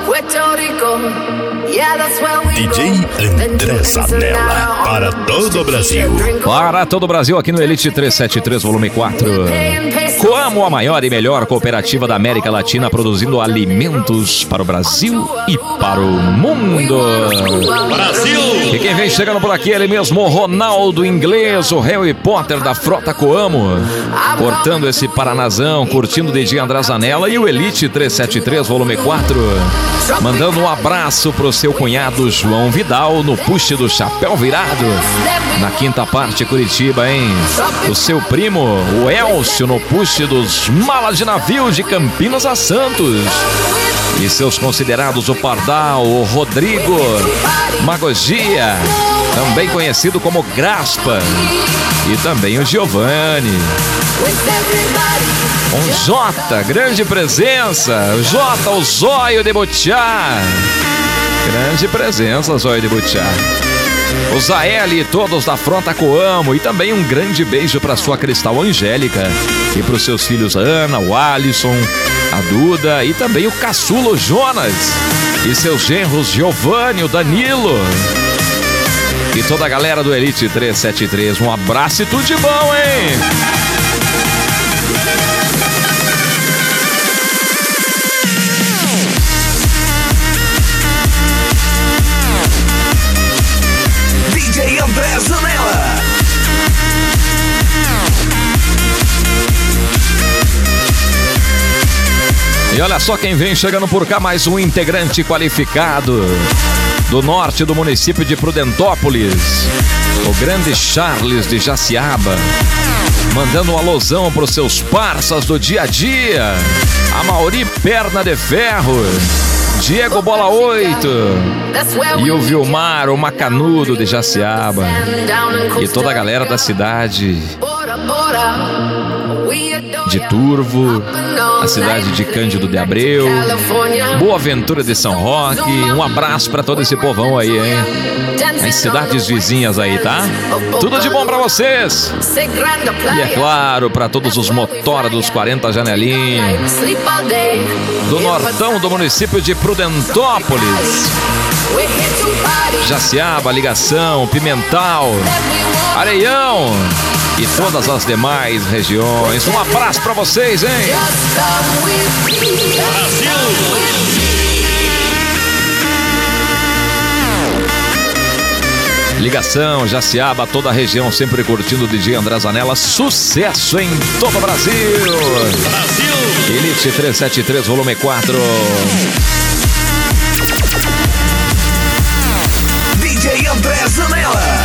DJ André Zanella, para todo o Brasil. Para todo o Brasil, aqui no Elite 373, volume 4. Coamo, a maior e melhor cooperativa da América Latina, produzindo alimentos para o Brasil e para o mundo. Brasil! E quem vem chegando por aqui é ele mesmo, Ronaldo Inglês, o Harry Potter da frota Coamo. Cortando esse Paranazão, curtindo o DJ André Zanella e o Elite 373, volume 4. Mandando um abraço pro seu cunhado João Vidal no push do Chapéu Virado, na quinta parte Curitiba, hein? O seu primo, o Elcio, no push dos Malas de Navio de Campinas a Santos. E seus considerados, o Pardal, o Rodrigo Magogia, também conhecido como Graspa, e também o Giovanni. Um Jota, grande presença. O Jota, o Zóio de Butiá. Grande presença, Zóio de Butiá. O Zaeli, todos da frota Coamo. E também um grande beijo para sua Cristal Angélica. E para os seus filhos Ana, o Alisson, a Duda e também o caçulo Jonas. E seus genros Giovanni, o Danilo. E toda a galera do Elite 373. Um abraço e tudo de bom, hein? DJ André Zanella. E olha só quem vem chegando por cá, mais um integrante qualificado do norte do município de Prudentópolis, o grande Charles de Jaciaba, mandando um alusão para os seus parças do dia a dia, a Mauri Perna de Ferro, Diego Bola 8 e o Vilmar, o Macanudo de Jaciaba, e toda a galera da cidade de Turvo, a cidade de Cândido de Abreu, Boa Ventura de São Roque. Um abraço pra todo esse povão aí, hein? As cidades vizinhas aí, tá? Tudo de bom pra vocês. E é claro, pra todos os motora dos 40 janelinhas do nortão do município de Prudentópolis, Jaciaba, Ligação, Pimental, Areião e todas as demais regiões. Um abraço pra vocês, hein? Brasil! Ligação, Jaciaba, toda a região sempre curtindo o DJ André Zanella. Sucesso em todo o Brasil! Brasil! Elite 373, volume 4. DJ André Zanella.